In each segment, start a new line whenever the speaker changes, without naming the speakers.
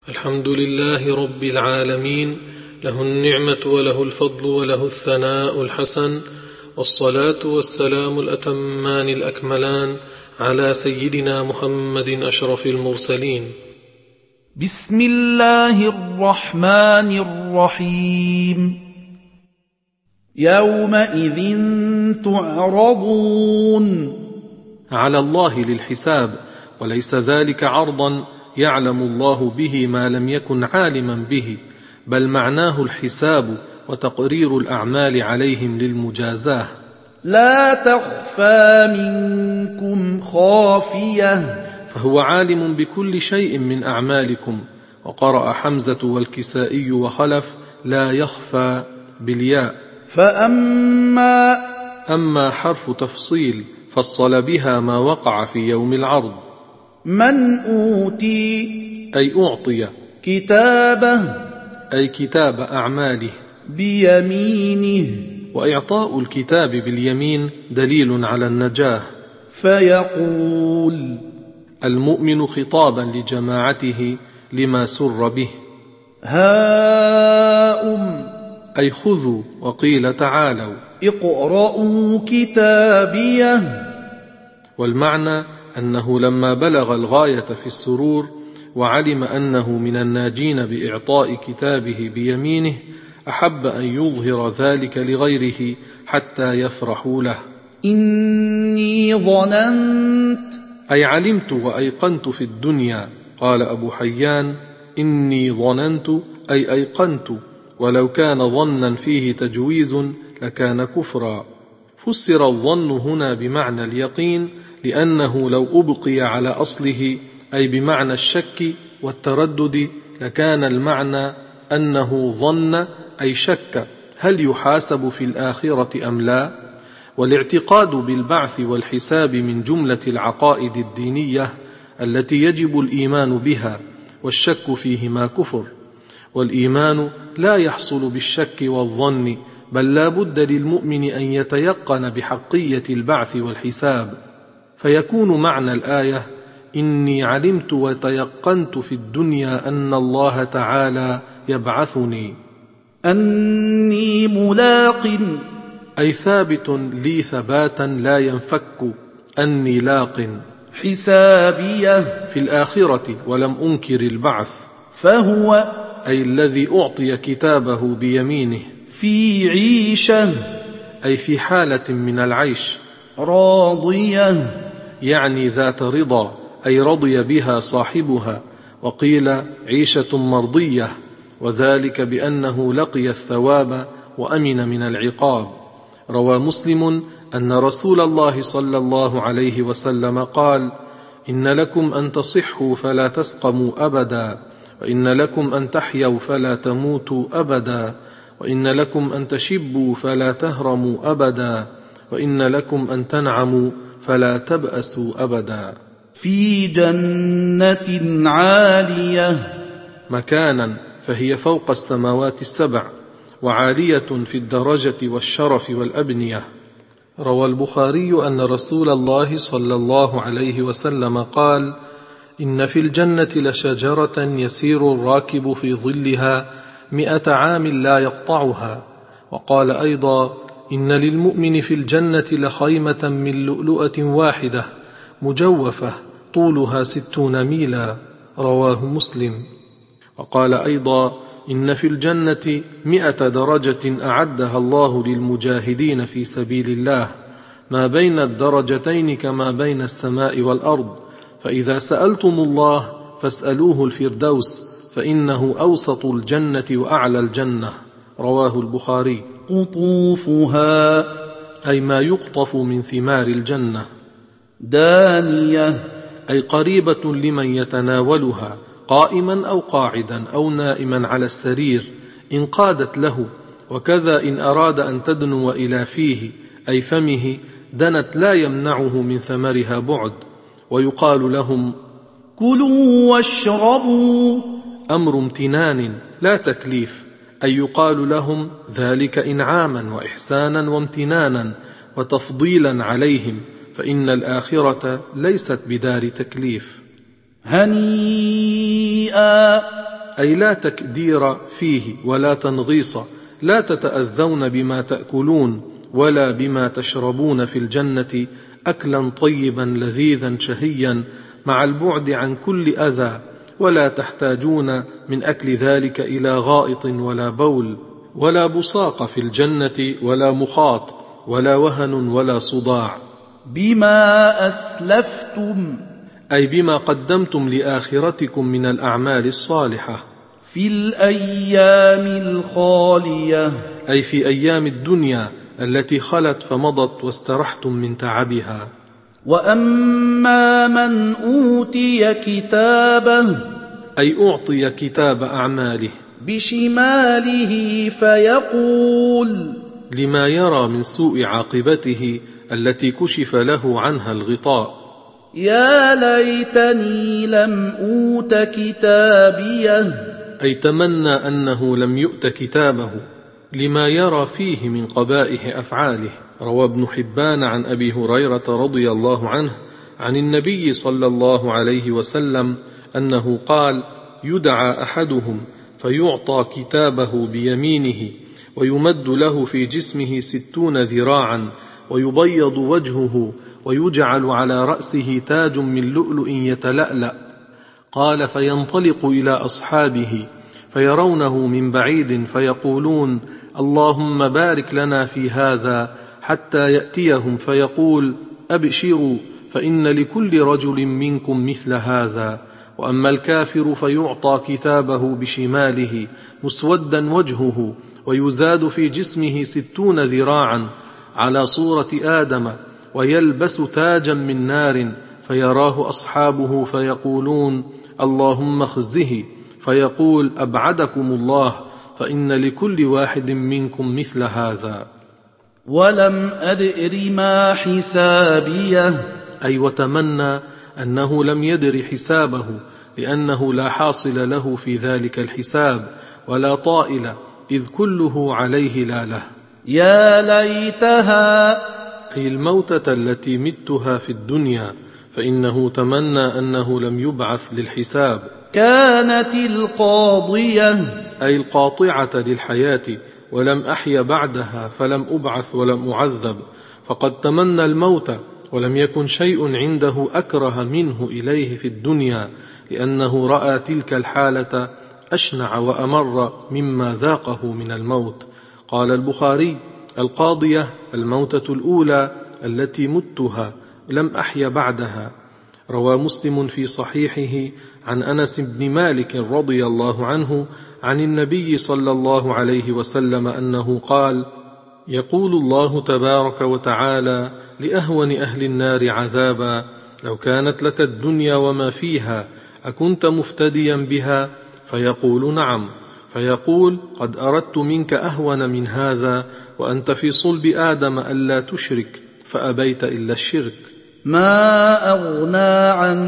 الحمد لله رب العالمين، له النعمة وله الفضل وله الثناء الحسن، والصلاة والسلام الأتمان الأكملان على سيدنا محمد أشرف المرسلين.
بسم الله الرحمن الرحيم. يومئذ تعرضون.
على الله للحساب، وليس ذلك عرضا يعلم الله به ما لم يكن عالما به، بل معناه الحساب وتقرير الأعمال عليهم للمجازاة.
لا تخفى منكم خافية.
فهو عالم بكل شيء من أعمالكم. وقرأ حمزة والكسائي وخلف لا يخفى بالياء. أما حرف تفصيل فصل بها ما وقع في يوم العرض.
من أوتي
أي أعطي
كتابه
أي كتاب أعماله
بيمينه،
وإعطاء الكتاب باليمين دليل على النجاة.
فيقول
المؤمن خطابا لجماعته لما سر به.
هاؤم
أي خذوا، وقيل تعالوا
اقرأوا كتابيه.
والمعنى أنه لما بلغ الغاية في السرور وعلم أنه من الناجين بإعطاء كتابه بيمينه، أحب أن يظهر ذلك لغيره حتى يفرحوا له.
إني ظننت
أي علمت وأيقنت في الدنيا. قال أبو حيان إني ظننت أي أيقنت، ولو كان ظنا فيه تجويز لكان كفرا. فسر الظن هنا بمعنى اليقين، لأنه لو أبقي على أصله أي بمعنى الشك والتردد لكان المعنى أنه ظن أي شك هل يحاسب في الآخرة أم لا. والاعتقاد بالبعث والحساب من جملة العقائد الدينية التي يجب الإيمان بها، والشك فيهما كفر. والإيمان لا يحصل بالشك والظن، بل لا بد للمؤمن أن يتيقن بحقية البعث والحساب. فيكون معنى الآية إني علمت وتيقنت في الدنيا أن الله تعالى يبعثني.
أني ملاق
أي ثابت لي ثباتا لا ينفك، أني لاق
حسابيه
في الآخرة ولم أنكر البعث.
فهو
أي الذي أعطي كتابه بيمينه
في عيشة
أي في حالة من العيش
راضية
يعني ذات رضا، أي رضي بها صاحبها. وقيل عيشة مرضية، وذلك بأنه لقي الثواب وأمن من العقاب. روى مسلم أن رسول الله صلى الله عليه وسلم قال إن لكم أن تصحوا فلا تسقموا أبدا، وإن لكم أن تحيوا فلا تموتوا أبدا، وإن لكم أن تشبوا فلا تهرموا أبدا، وإن لكم أن تنعموا فلا تبأسوا أبدا.
في جنة عالية
مكانا فهي فوق السماوات السبع، وعالية في الدرجة والشرف والأبنية. روى البخاري أن رسول الله صلى الله عليه وسلم قال إن في الجنة لشجرة يسير الراكب في ظلها 100 عام لا يقطعها. وقال أيضا إن للمؤمن في الجنة لخيمة من لؤلؤة واحدة مجوفة طولها 60 ميلا. رواه مسلم. وقال أيضا إن في الجنة 100 درجة أعدها الله للمجاهدين في سبيل الله، ما بين الدرجتين كما بين السماء والأرض. فإذا سألتم الله فاسألوه الفردوس، فإنه أوسط الجنة وأعلى الجنة. رواه البخاري.
قطوفها
أي ما يقطف من ثمار الجنة.
دانية
أي قريبة لمن يتناولها قائما أو قاعدا أو نائما على السرير إن قادت له. وكذا إن أراد أن تدنو إلى فيه أي فمه دنت لا يمنعه من ثمرها بعد. ويقال لهم
كلوا واشربوا،
أمر امتنان لا تكليف، أي يقال لهم ذلك إنعاما وإحسانا وامتنانا وتفضيلا عليهم، فإن الآخرة ليست بدار تكليف.
هنيئا
أي لا تكدير فيه ولا تنغيص، لا تتأذون بما تأكلون ولا بما تشربون في الجنة أكلا طيبا لذيذا شهيا مع البعد عن كل أذى، ولا تحتاجون من أكل ذلك إلى غائط ولا بول، ولا بصاق في الجنة ولا مخاط ولا وهن ولا صداع.
بما أسلفتم
أي بما قدمتم لآخرتكم من الأعمال الصالحة،
في الأيام الخالية
أي في أيام الدنيا التي خلت فمضت واسترحتم من تعبها.
وأما من أوتي كتابه
أي أعطي كتاب أعماله
بشماله فيقول،
لما يرى من سوء عاقبته التي كشف له عنها الغطاء،
يا ليتني لم أوت كتابيه،
أي تمنى أنه لم يؤت كتابه لما يرى فيه من قبائح أفعاله. روى ابن حبان عن أبي هريرة رضي الله عنه عن النبي صلى الله عليه وسلم أنه قال: يدعى أحدهم فيعطى كتابه بيمينه ويمد له في جسمه 60 ذراعا ويبيض وجهه ويجعل على رأسه تاج من لؤلؤ يتلألأ. قال: فينطلق إلى أصحابه فيرونه من بعيد فيقولون: اللهم بارك لنا في هذا، حتى يأتيهم فيقول: أبشروا فإن لكل رجل منكم مثل هذا. وأما الكافر فيعطى كتابه بشماله مسودا وجهه ويزاد في جسمه 60 ذراعا على صورة آدم ويلبس تاجا من نار، فيراه أصحابه فيقولون: اللهم اخزه، فيقول: أبعدكم الله، فإن لكل واحد منكم مثل هذا.
ولم أدر ما حسابيه،
أي وتمنى أنه لم يدر حسابه، لأنه لا حاصل له في ذلك الحساب ولا طائل، إذ كله عليه لا له.
يا ليتها،
أي الموتة التي متها في الدنيا، فإنه تمنى أنه لم يبعث للحساب.
كانت القاضية،
أي القاطعة للحياة، ولم أحي بعدها فلم أبعث ولم أعذب. فقد تمنى الموت ولم يكن شيء عنده أكره منه إليه في الدنيا، لأنه رأى تلك الحالة أشنع وأمر مما ذاقه من الموت. قال البخاري: القاضية الموتة الأولى التي متها لم أحي بعدها. روى مسلم في صحيحه عن أنس بن مالك رضي الله عنه عن النبي صلى الله عليه وسلم أنه قال: يقول الله تبارك وتعالى لأهون أهل النار عذابا: لو كانت لك الدنيا وما فيها أكنت مفتديا بها؟ فيقول: نعم. فيقول: قد أردت منك أهون من هذا، وأنت في صلب آدم ألا تشرك، فأبيت إلا الشرك.
ما أغنى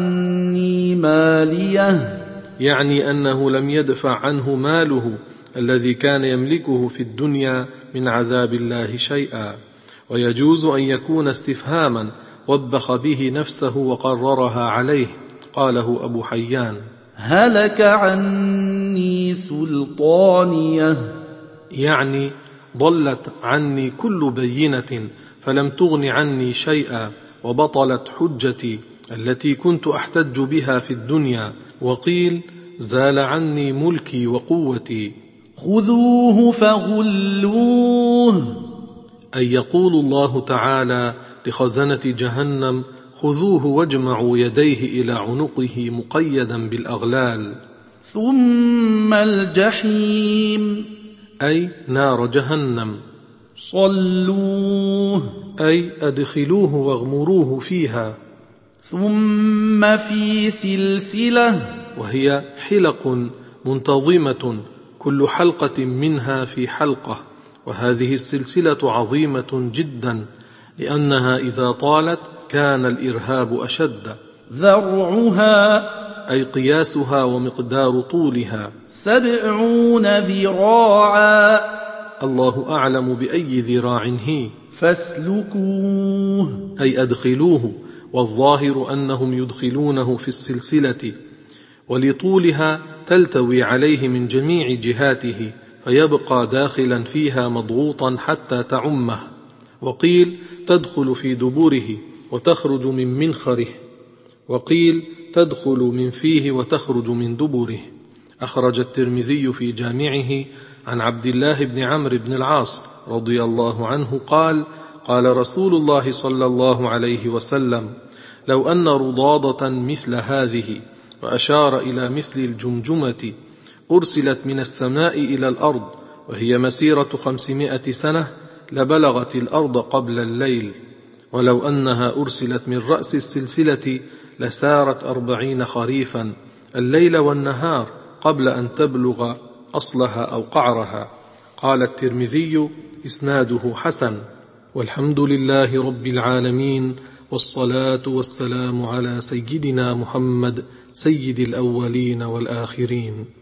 عني ماليه،
يعني أنه لم يدفع عنه ماله الذي كان يملكه في الدنيا من عذاب الله شيئا. ويجوز أن يكون استفهاما وبخ به نفسه وقررها عليه. قاله أبو حيان:
هلك عني سلطانيه،
يعني ضلت عني كل بينة فلم تغن عني شيئا، وبطلت حجتي التي كنت أحتج بها في الدنيا. وقيل: زال عني ملكي وقوتي.
خذوه فغلوه،
أي يقول الله تعالى لخزنة جهنم: خذوه واجمعوا يديه إلى عنقه مقيدا بالأغلال.
ثم الجحيم،
أي نار جهنم.
صلوه،
أي أدخلوه واغمروه فيها.
ثم في سلسلة،
وهي حلق منتظمة كل حلقة منها في حلقة، وهذه السلسلة عظيمة جدا، لأنها إذا طالت كان الإرهاب أشد.
ذرعها،
أي قياسها ومقدار طولها
70 ذراعا،
الله أعلم بأي ذراع هي.
فاسلكوه،
أي أدخلوه، والظاهر أنهم يدخلونه في السلسلة. ولطولها تلتوي عليه من جميع جهاته فيبقى داخلا فيها مضغوطا حتى تعمه. وقيل تدخل في دبره وتخرج من منخره، وقيل تدخل من فيه وتخرج من دبره. أخرج الترمذي في جامعه عن عبد الله بن عمرو بن العاص رضي الله عنه قال: قال رسول الله صلى الله عليه وسلم: لو أن رضاضة مثل هذه، وأشار إلى مثل الجمجمة، أرسلت من السماء إلى الأرض وهي مسيرة 500 سنة لبلغت الأرض قبل الليل، ولو أنها أرسلت من رأس السلسلة لسارت 40 خريفا الليل والنهار قبل أن تبلغ أصلها أو قعرها. قال الترمذي: إسناده حسن. والحمد لله رب العالمين، والصلاة والسلام على سيدنا محمد سيد الأولين والآخرين.